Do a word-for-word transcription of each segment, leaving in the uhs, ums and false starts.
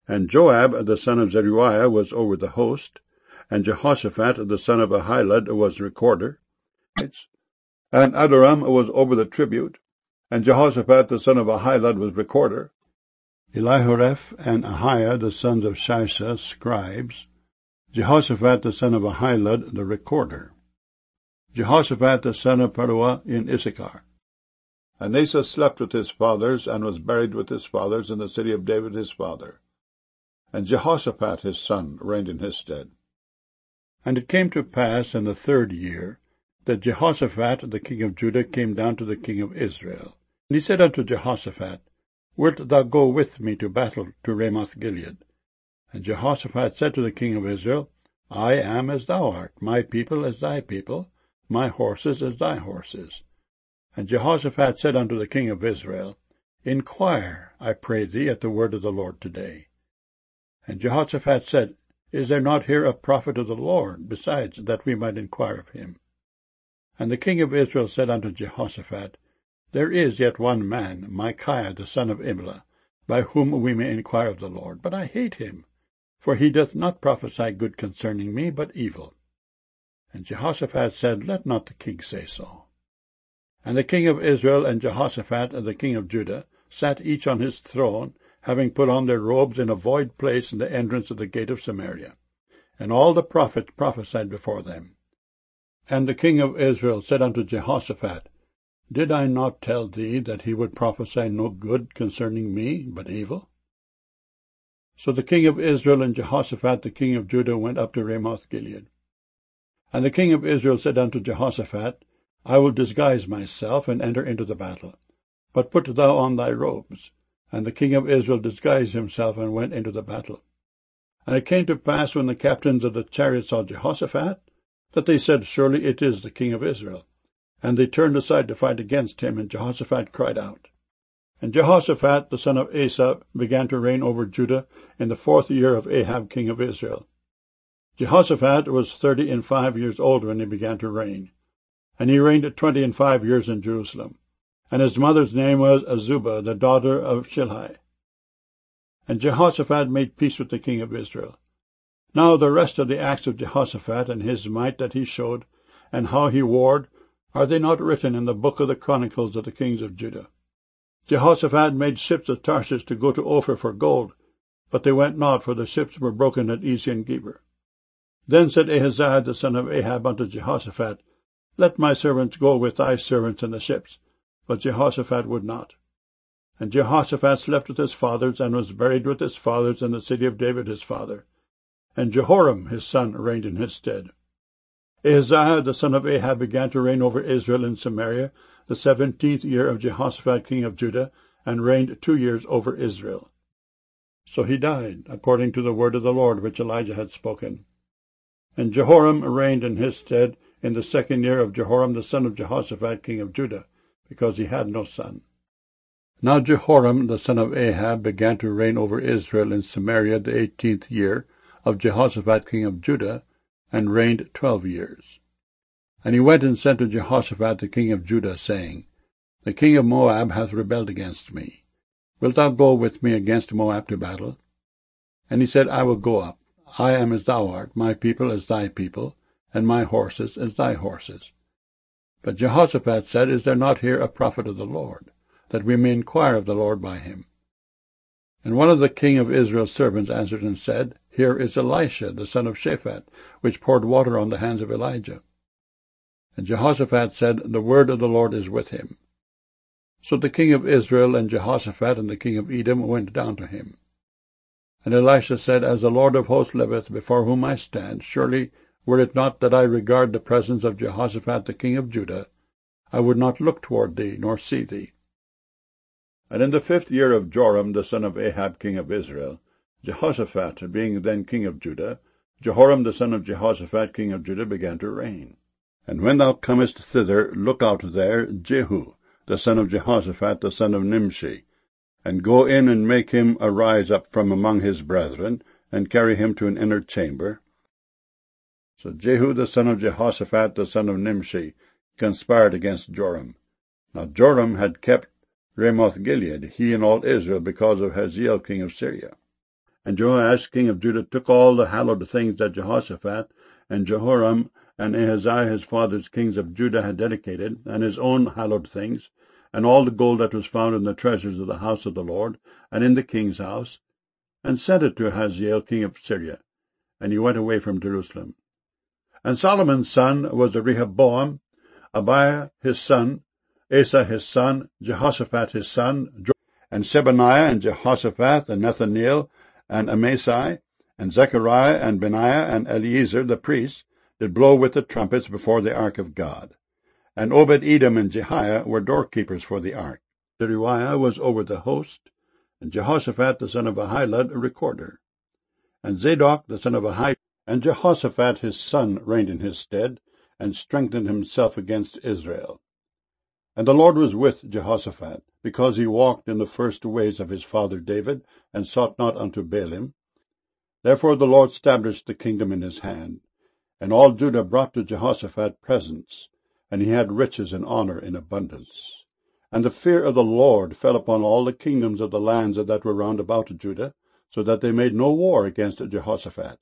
And Joab the son of Zeruiah was over the host, and Jehoshaphat the son of Ahilud was recorder, and Adoram was over the tribute, and Jehoshaphat the son of Ahilud was recorder, Elihoreph and Ahiah the sons of Shisha scribes, Jehoshaphat the son of Ahilud the recorder, Jehoshaphat the son of Paruah in Issachar. And Asa slept with his fathers, and was buried with his fathers in the city of David his father. And Jehoshaphat his son reigned in his stead. And it came to pass in the third year, that Jehoshaphat the king of Judah came down to the king of Israel. And he said unto Jehoshaphat, Wilt thou go with me to battle to Ramoth-Gilead? And Jehoshaphat said to the king of Israel, I am as thou art, my people as thy people, my horses as thy horses. And Jehoshaphat said unto the king of Israel, Inquire, I pray thee, at the word of the Lord today. And Jehoshaphat said, Is there not here a prophet of the Lord, besides that we might inquire of him? And the king of Israel said unto Jehoshaphat, There is yet one man, Micaiah the son of Imlah, by whom we may inquire of the Lord. But I hate him, for he doth not prophesy good concerning me, but evil. And Jehoshaphat said, Let not the king say so. And the king of Israel and Jehoshaphat and the king of Judah sat each on his throne, having put on their robes in a void place in the entrance of the gate of Samaria. And all the prophets prophesied before them. And the king of Israel said unto Jehoshaphat, Did I not tell thee that he would prophesy no good concerning me, but evil? So the king of Israel and Jehoshaphat the king of Judah went up to Ramoth-Gilead. And the king of Israel said unto Jehoshaphat, I will disguise myself, and enter into the battle. But put thou on thy robes. And the king of Israel disguised himself, and went into the battle. And it came to pass, when the captains of the chariots saw Jehoshaphat, that they said, Surely it is the king of Israel. And they turned aside to fight against him, and Jehoshaphat cried out. And Jehoshaphat the son of Asa began to reign over Judah in the fourth year of Ahab king of Israel. Jehoshaphat was thirty and five years old when he began to reign. And he reigned twenty and five years in Jerusalem. And his mother's name was Azubah, the daughter of Shilhi. And Jehoshaphat made peace with the king of Israel. Now the rest of the acts of Jehoshaphat, and his might that he showed, and how he warred, are they not written in the book of the chronicles of the kings of Judah? Jehoshaphat made ships of Tarshish to go to Ophir for gold, but they went not, for the ships were broken at Ezion-Geber. Then said Ahaziah the son of Ahab unto Jehoshaphat, Let my servants go with thy servants in the ships. But Jehoshaphat would not. And Jehoshaphat slept with his fathers, and was buried with his fathers in the city of David his father. And Jehoram his son reigned in his stead. Ahaziah the son of Ahab began to reign over Israel in Samaria the seventeenth year of Jehoshaphat king of Judah, and reigned two years over Israel. So he died, according to the word of the Lord which Elijah had spoken. And Jehoram reigned in his stead in the second year of Jehoram the son of Jehoshaphat king of Judah, because he had no son. Now Jehoram the son of Ahab began to reign over Israel in Samaria the eighteenth year of Jehoshaphat king of Judah, and reigned twelve years. And he went and sent to Jehoshaphat the king of Judah, saying, The king of Moab hath rebelled against me. Wilt thou go with me against Moab to battle? And he said, I will go up. I am as thou art, my people as thy people, and my horses as thy horses. But Jehoshaphat said, Is there not here a prophet of the Lord, that we may inquire of the Lord by him? And one of the king of Israel's servants answered and said, Here is Elisha, the son of Shaphat, which poured water on the hands of Elijah. And Jehoshaphat said, The word of the Lord is with him. So the king of Israel and Jehoshaphat and the king of Edom went down to him. And Elisha said, As the Lord of hosts liveth, before whom I stand, surely, were it not that I regard the presence of Jehoshaphat the king of Judah, I would not look toward thee, nor see thee. And in the fifth year of Joram the son of Ahab king of Israel, Jehoshaphat being then king of Judah, Jehoram the son of Jehoshaphat king of Judah began to reign. And when thou comest thither, look out there Jehu, the son of Jehoshaphat the son of Nimshi, and go in and make him arise up from among his brethren, and carry him to an inner chamber. So Jehu the son of Jehoshaphat the son of Nimshi conspired against Joram. Now Joram had kept Ramoth-Gilead, he and all Israel, because of Hazael king of Syria. And Jehoash king of Judah took all the hallowed things that Jehoshaphat and Jehoram and Ahaziah his father's kings of Judah had dedicated, and his own hallowed things, and all the gold that was found in the treasures of the house of the Lord, and in the king's house, and sent it to Hazael king of Syria, and he went away from Jerusalem. And Solomon's son was Rehoboam, Abiah his son, Asa his son, Jehoshaphat his son, and Shebaniah and Jehoshaphat and Nathaniel and Amasai and Zechariah and Benaiah and Eliezer the priests did blow with the trumpets before the ark of God. And Obed-Edom and Jehiah were doorkeepers for the ark. Zeruiah was over the host, and Jehoshaphat the son of Ahilud a recorder. And Zadok the son of Ahilud and Jehoshaphat his son reigned in his stead, and strengthened himself against Israel. And the Lord was with Jehoshaphat, because he walked in the first ways of his father David, and sought not unto Baalim. Therefore the Lord established the kingdom in his hand. And all Judah brought to Jehoshaphat presents, and he had riches and honor in abundance. And the fear of the Lord fell upon all the kingdoms of the lands that were round about Judah, so that they made no war against Jehoshaphat.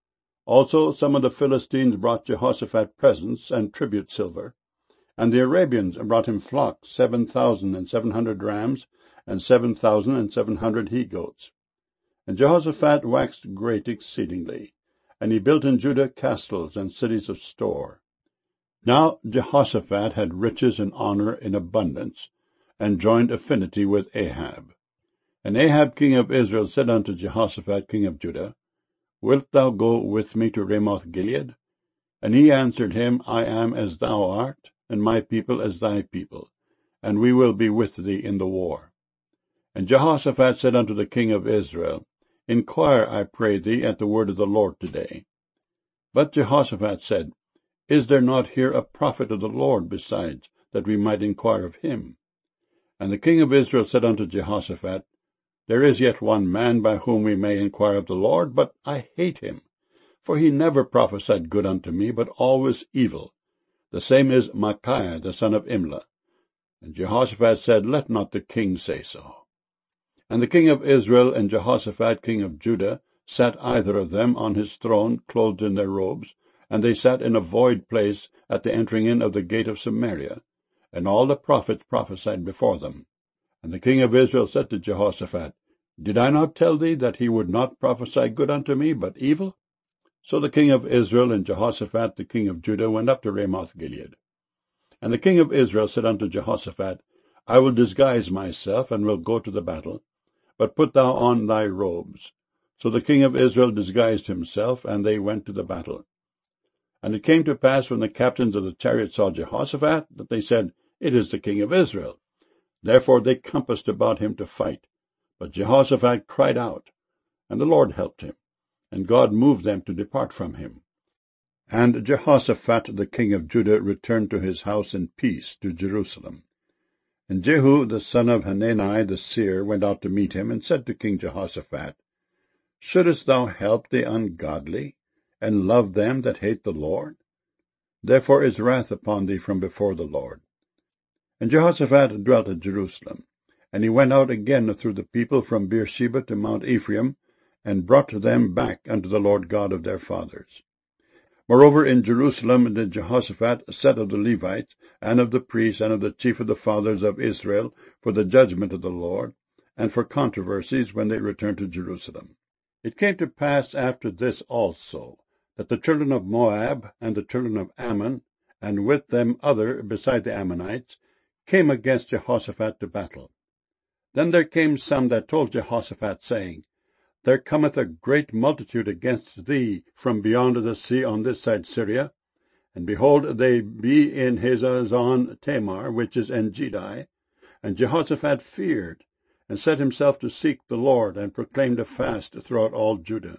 Also some of the Philistines brought Jehoshaphat presents and tribute silver, and the Arabians brought him flocks, seven thousand and seven hundred rams, and seven thousand and seven hundred he-goats. And Jehoshaphat waxed great exceedingly, and he built in Judah castles and cities of store. Now Jehoshaphat had riches and honor in abundance, and joined affinity with Ahab. And Ahab king of Israel said unto Jehoshaphat king of Judah, Wilt thou go with me to Ramoth-Gilead? And he answered him, I am as thou art, and my people as thy people, and we will be with thee in the war. And Jehoshaphat said unto the king of Israel, Inquire, I pray thee, at the word of the Lord today. But Jehoshaphat said, Is there not here a prophet of the Lord besides, that we might inquire of him? And the king of Israel said unto Jehoshaphat, There is yet one man by whom we may inquire of the Lord, but I hate him. For he never prophesied good unto me, but always evil. The same is Micaiah the son of Imlah. And Jehoshaphat said, Let not the king say so. And the king of Israel and Jehoshaphat king of Judah sat either of them on his throne, clothed in their robes, and they sat in a void place at the entering in of the gate of Samaria. And all the prophets prophesied before them. And the king of Israel said to Jehoshaphat, Did I not tell thee that he would not prophesy good unto me, but evil? So the king of Israel and Jehoshaphat the king of Judah went up to Ramoth-Gilead. And the king of Israel said unto Jehoshaphat, I will disguise myself, and will go to the battle, but put thou on thy robes. So the king of Israel disguised himself, and they went to the battle. And it came to pass, when the captains of the chariots saw Jehoshaphat, that they said, It is the king of Israel. Therefore they compassed about him to fight. But Jehoshaphat cried out, and the Lord helped him, and God moved them to depart from him. And Jehoshaphat the king of Judah returned to his house in peace to Jerusalem. And Jehu the son of Hanani the seer went out to meet him, and said to King Jehoshaphat, Shouldest thou help the ungodly, and love them that hate the Lord? Therefore is wrath upon thee from before the Lord. And Jehoshaphat dwelt at Jerusalem, and he went out again through the people from Beersheba to Mount Ephraim, and brought them back unto the Lord God of their fathers. Moreover, in Jerusalem did Jehoshaphat set of the Levites, and of the priests, and of the chief of the fathers of Israel, for the judgment of the Lord, and for controversies when they returned to Jerusalem. It came to pass after this also, that the children of Moab, and the children of Ammon, and with them other beside the Ammonites, came against Jehoshaphat to battle. Then there came some that told Jehoshaphat, saying, There cometh a great multitude against thee from beyond the sea on this side Syria, and behold, they be in Hazazon Tamar, which is En-gedi. And Jehoshaphat feared, and set himself to seek the Lord, and proclaimed a fast throughout all Judah.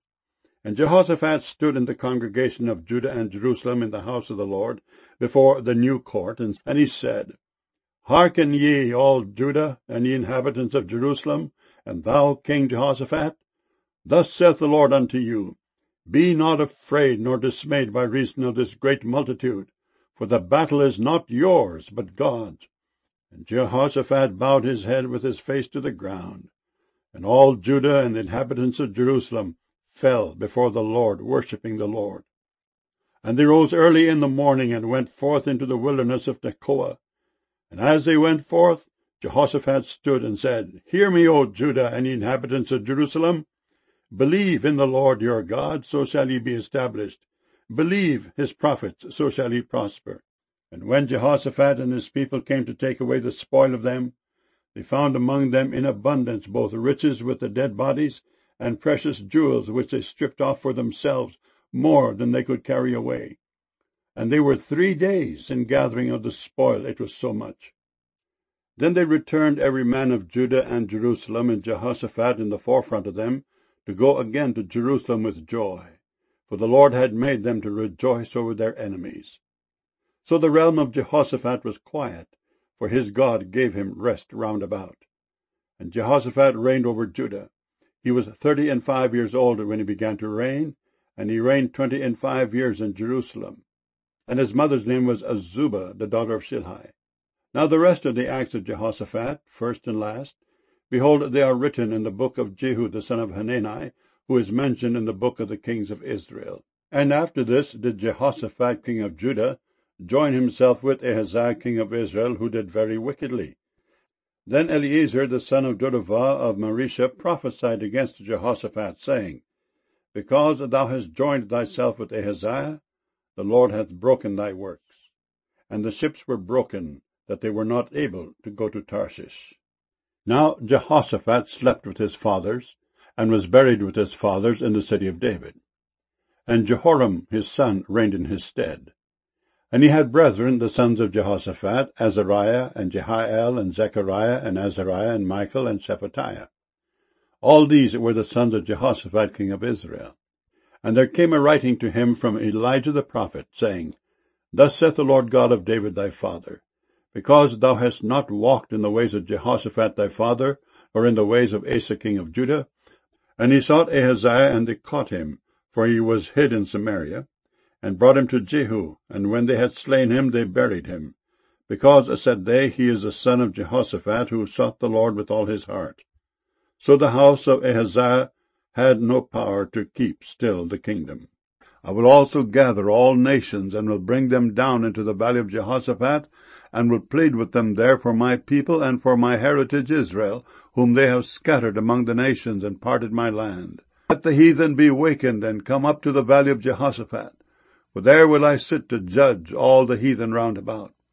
And Jehoshaphat stood in the congregation of Judah and Jerusalem in the house of the Lord, before the new court, and, and he said, Hearken ye, all Judah, and ye inhabitants of Jerusalem, and thou, King Jehoshaphat. Thus saith the Lord unto you, Be not afraid nor dismayed by reason of this great multitude, for the battle is not yours, but God's. And Jehoshaphat bowed his head with his face to the ground. And all Judah and the inhabitants of Jerusalem fell before the Lord, worshipping the Lord. And they rose early in the morning and went forth into the wilderness of Tekoa. And as they went forth, Jehoshaphat stood and said, Hear me, O Judah and ye inhabitants of Jerusalem. Believe in the Lord your God, so shall ye be established. Believe his prophets, so shall ye prosper. And when Jehoshaphat and his people came to take away the spoil of them, they found among them in abundance both riches with the dead bodies, and precious jewels which they stripped off for themselves, more than they could carry away. And they were three days in gathering of the spoil, it was so much. Then they returned every man of Judah and Jerusalem, and Jehoshaphat in the forefront of them, to go again to Jerusalem with joy, for the Lord had made them to rejoice over their enemies. So the realm of Jehoshaphat was quiet, for his God gave him rest round about. And Jehoshaphat reigned over Judah. He was thirty and five years old when he began to reign, and he reigned twenty and five years in Jerusalem. And his mother's name was Azubah, the daughter of Shilhi. Now the rest of the acts of Jehoshaphat, first and last, behold, they are written in the book of Jehu the son of Hanani, who is mentioned in the book of the kings of Israel. And after this did Jehoshaphat king of Judah join himself with Ahaziah king of Israel, who did very wickedly. Then Eliezer the son of Dodavah of Marisha prophesied against Jehoshaphat, saying, Because thou hast joined thyself with Ahaziah, the Lord hath broken thy works. And the ships were broken, that they were not able to go to Tarshish. Now Jehoshaphat slept with his fathers, and was buried with his fathers in the city of David. And Jehoram his son reigned in his stead. And he had brethren, the sons of Jehoshaphat, Azariah, and Jehiel, and Zechariah, and Azariah, and Michael, and Shephatiah. All these were the sons of Jehoshaphat king of Israel. And there came a writing to him from Elijah the prophet, saying, Thus saith the Lord God of David thy father, Because thou hast not walked in the ways of Jehoshaphat thy father, or in the ways of Asa king of Judah. And he sought Ahaziah, and they caught him, for he was hid in Samaria, and brought him to Jehu, and when they had slain him, they buried him. Because, said they, he is the son of Jehoshaphat, who sought the Lord with all his heart. So the house of Ahaziah had no power to keep still the kingdom. I will also gather all nations, and will bring them down into the valley of Jehoshaphat, and will plead with them there for my people and for my heritage Israel, whom they have scattered among the nations and parted my land. Let the heathen be wakened, and come up to the valley of Jehoshaphat, for there will I sit to judge all the heathen round about.